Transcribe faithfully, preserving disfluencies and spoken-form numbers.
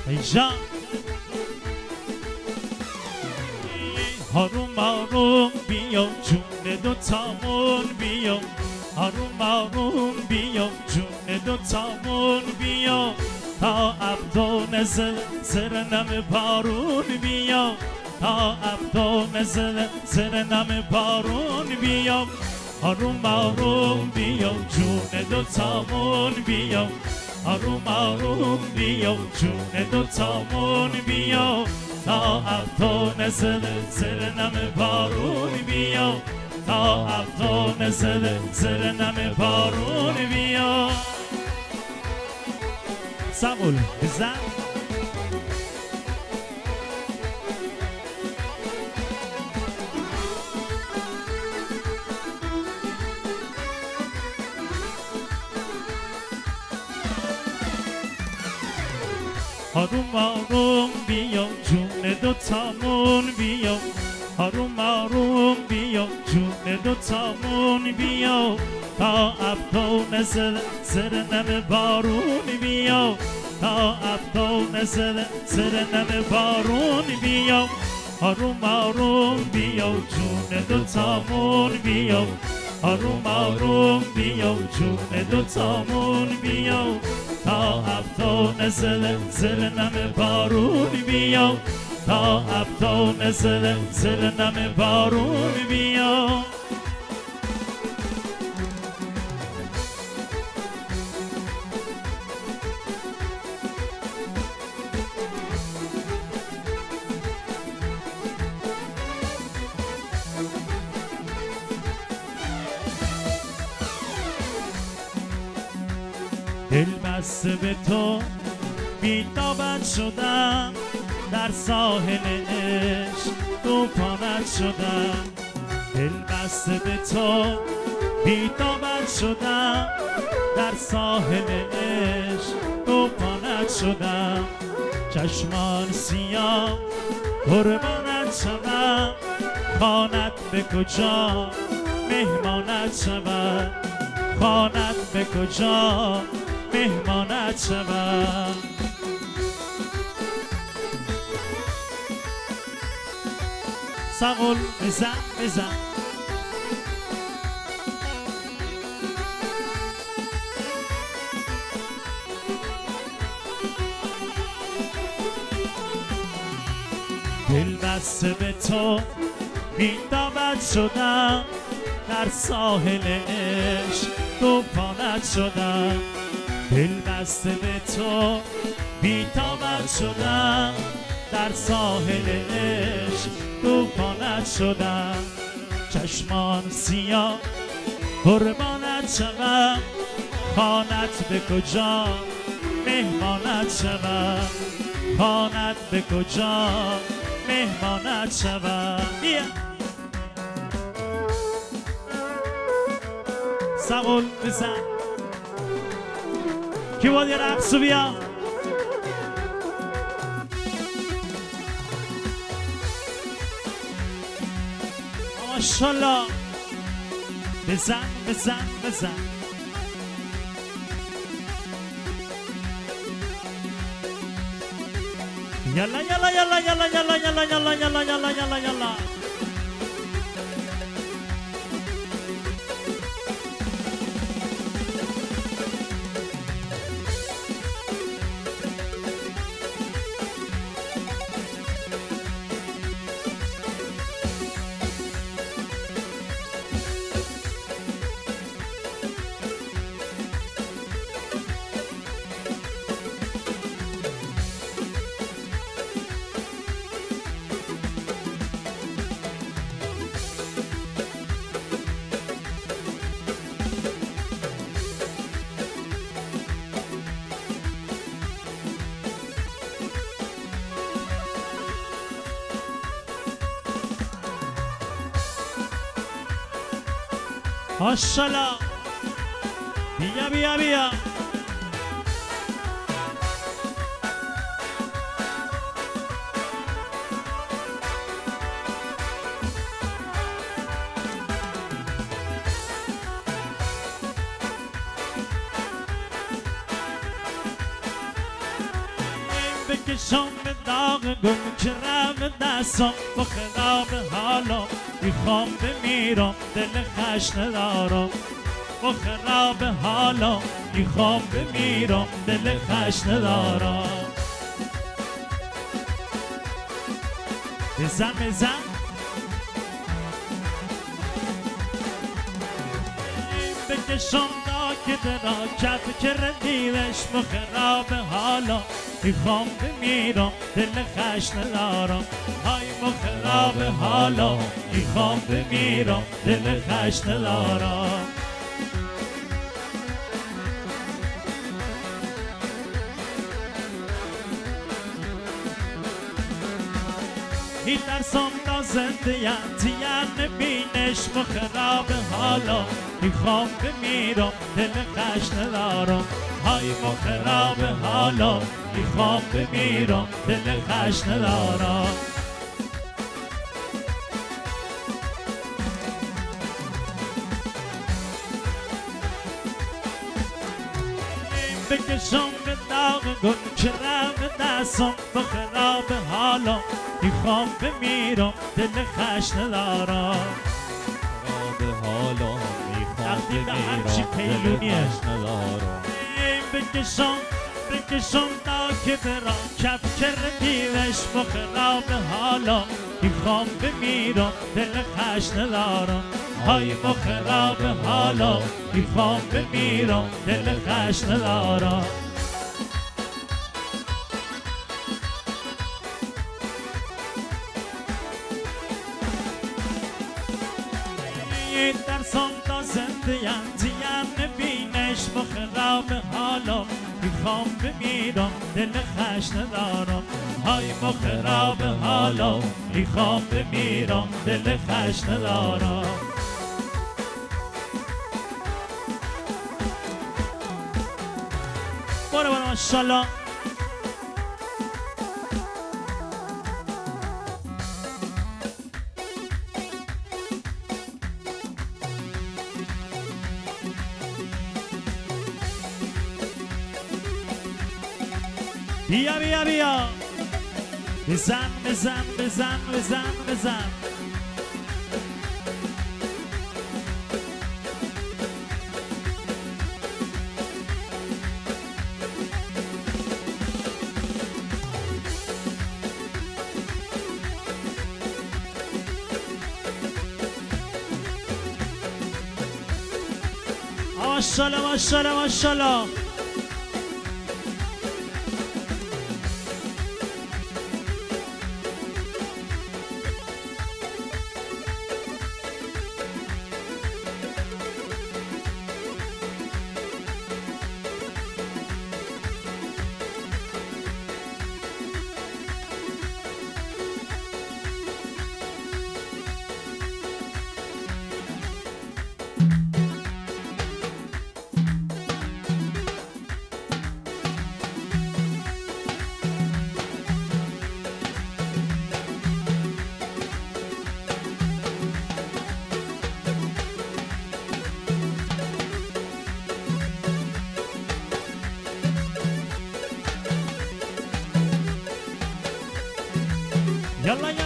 ای جان آروم آروم بیا جون دوتامون بیا آروم آروم بیا جون دوتامون بیا تا ابدا نزل زر نم بارون بیا تا ابدا نزل زر نم بارون بیا آروم آروم بیا جون دوتامون بیا آروم آروم بیا جون دوتامون بیا تا ابدا نزل زر نم بارون بیا تا ابدا نزل زر نم بارون بیا سقول بزن آروم آروم بیا جون دوتامون بیا آروم آروم بیا جون دوتامون بیا تا ابدا نزل زر نم بارون بیا تا ابدا نزل زر نم بارون بیا آروم آروم بیا جون دوتامون بیا آروم آروم بیا جون دوتامون بیا تا ابدا نزل زر نم بارون بیا تا ابدا نزل زر نم بارون بیا دل بسته به تو بی‌تابت شدم در ساحل عشق طوفانت شدم دل بسته به تو بی‌تابت شدم در ساحل عشق طوفانت شدم چشمان سیاه قربانت شدم خانت به کجا مهمانت شود خانت به کجا مهمانت شود سقل بزن بزن دل بسته به تو بی‌تابت شدم در ساحل عشق طوفانت شدم دل بسته به تو بی‌تابت شدم در ساحل عشق طوفانت شدم چشمان سیاه قربانت شدم خانت به کجا مهمانت شدم خانت به کجا مهمانت شدم سقل بزن کی باید یه رقصو بیا ماشالله بزن بزن بزن یلا یلا یلا یلا یلا یلا یلا یلا یلا یلا یلا ماشالله بیا بیا بیا بکشم به داغ گم که رم دستم با خراب حالم میخوام بمیرم دل خش ندارم با خراب حالم میخوام بمیرم دل خش ندارم بزن بزن بکشم دا که درا کف که ردیوش با خراب حالم میخوام بمیرم دل خش ندارم های با خراب حالم میخوام بمیرم دل خش ندارم هی ترسم تا زنده یم نبینش با خراب حالا میخوام بمیرم دل خش ندارم های با خراب حالا میخوام بمیرم دل خش ندارم بکشم به داغ گل که رم دستم با خراب حالا میخوام بمیرم دل خش ندارم خراب حالا میخوام بمیرم دل خش ندارم بکشم بکشم تا که برام کف که ردیوش با خراب حالا میخوام بمیرم دل خش ندارم های با خراب حالا میخوام بمیرم دل خش ندارم ترسم تا زنده یم زیم نبینش با خراب حالا میخوام بمیرم دل خش ندارم های با خراب حالا میخوام بمیرم دل خش ندارم برو برو ماشالله بیا بیا بیا بزن بزن بزن بزن بزن ماشالله ماشالله ماشالله يلا يلا